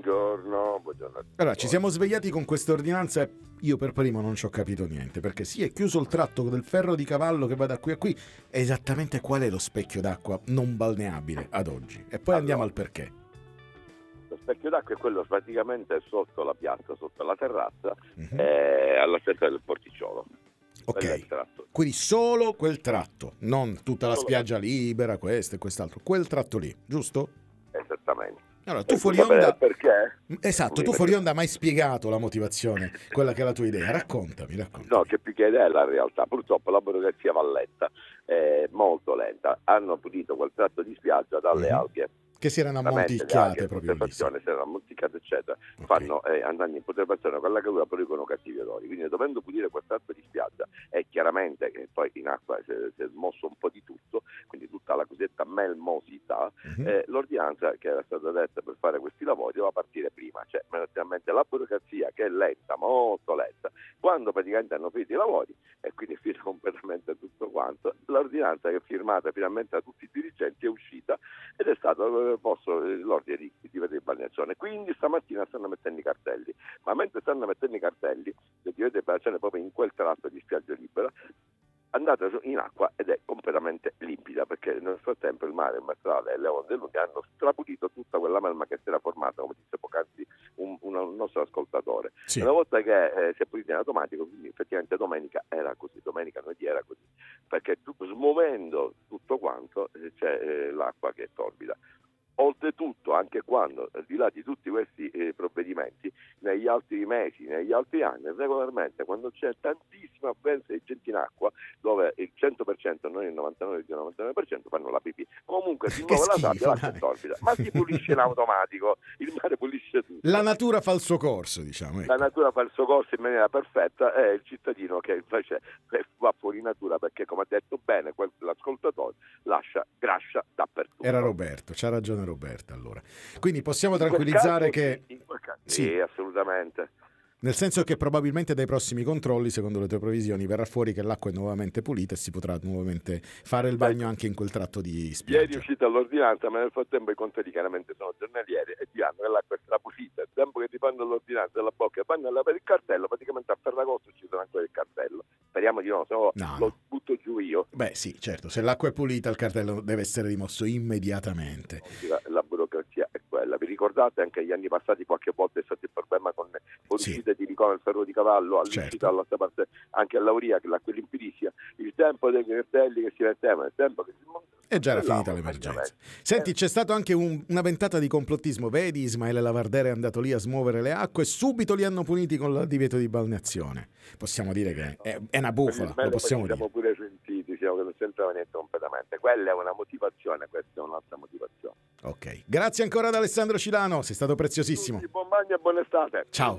buongiorno a tutti. Allora, ci siamo svegliati con questa ordinanza e io per primo non ci ho capito niente, perché sì, è chiuso il tratto del ferro di cavallo che va da qui a qui, esattamente qual è lo specchio d'acqua non balneabile ad oggi? E poi andiamo al perché. Lo specchio d'acqua è quello praticamente sotto la piazza, sotto la terrazza, Mhm. all'altezza del porticciolo. Quello è il Ok, tratto. quindi solo quel tratto, non tutta la Solo spiaggia libera, questo e quest'altro, quel tratto lì, giusto? esattamente. Allora, tu E tu fuori sapere il onda... perché? Esatto, tu fuori onda hai mai spiegato la motivazione, quella che è la tua idea, raccontami. No, che più che idea è la realtà. Purtroppo la burocrazia va lenta, molto lenta. Hanno pulito quel tratto di spiaggia dalle Mhm. alghe. Che si erano Veramente le alghe ammonticchiate in proprio lì, sì. putrefazione, se erano ammonticate eccetera, Ok. andando in putrefazione con la calura producono cattivi odori. Quindi dovendo pulire quel tratto di spiaggia è chiaramente che poi in acqua si è smosso un po' di tutto, quindi tutta la cosiddetta melmosità, Mhm. l'ordinanza che era stata detta per fare questi lavori doveva partire prima, cioè naturalmente la burocrazia che è lenta, molto lenta, quando praticamente hanno finito i lavori e quindi è finito completamente tutto quanto, l'ordinanza che è firmata finalmente da tutti i dirigenti è uscita ed è stato posto l'ordine di vedere di balneazione. Quindi stamattina stanno mettendo i cartelli, ma mentre stanno mettendo i cartelli di vedere balneazione proprio in quel tratto di spiaggia libera, andate in acqua ed è completamente limpida, perché nel frattempo il mare, il mastrale e le onde lunghe hanno strapulito tutta quella melma che si era formata, come disse poc'anzi un nostro ascoltatore. Sì. Una volta che si è pulita in automatico, quindi effettivamente domenica era così, domenica lunedì era così, perché smuovendo tutto quanto c'è l'acqua che è torbida. Oltretutto, anche quando, al di là di tutti questi provvedimenti, negli altri mesi, negli altri anni, regolarmente, quando c'è tantissima affluenza di gente in acqua, dove il 100%, non il 99,99% fanno la pipì, comunque si Che muove la sabbia, schifo, l'acqua è dai. torbida, ma si pulisce in automatico, il mare pulisce La tutto. natura fa il suo corso, diciamo. La Ecco. natura fa il suo corso in maniera perfetta, è il cittadino che invece va fuori natura, perché come ha detto bene l'ascoltatore, grascia dappertutto. Era Roberto, c'ha ragione Roberto allora. Quindi possiamo In quel tranquillizzare caso che... sì, in quel caso Sì, sì, assolutamente. nel senso che probabilmente dai prossimi controlli, secondo le tue previsioni, verrà fuori che l'acqua è nuovamente pulita e si potrà nuovamente fare il bagno anche in quel tratto di Ieri è spiaggia. uscita l'ordinanza, ma nel frattempo i controlli chiaramente sono giornalieri e diranno che l'acqua è strapulita. Il tempo che ti fanno l'ordinanza dalla bocca e vanno a lavare il cartello, praticamente a Ferragosto ci sarà ancora il cartello. Speriamo di no, se no No, lo no. butto giù io. Beh sì, certo, se l'acqua è pulita il cartello deve essere rimosso immediatamente. La burocrazia è quella. Vi ricordate anche gli anni passati qualche volta è stato il problema con Sì, uscite di Ricona del ferro di cavallo, all'uscita certo. dall'altra parte anche a Lauria, che l'acqua limpidissima, il tempo dei cartelli che si mettevano, il tempo che si E già era finita montavano l'emergenza. meglio. Senti, c'è stato anche una ventata di complottismo. Vedi, Ismaele Lavardere è andato lì a smuovere le acque e subito li hanno puniti con il divieto di balneazione. Possiamo dire che è una bufala, lo Poi ci possiamo siamo dire. pure sentiti, diciamo che non c'entrava niente completamente. Quella è una motivazione, questa è un'altra motivazione. Ok, grazie ancora ad Alessandro Cilano, sei stato preziosissimo. Tutti, buon bagno e buona estate. Ciao.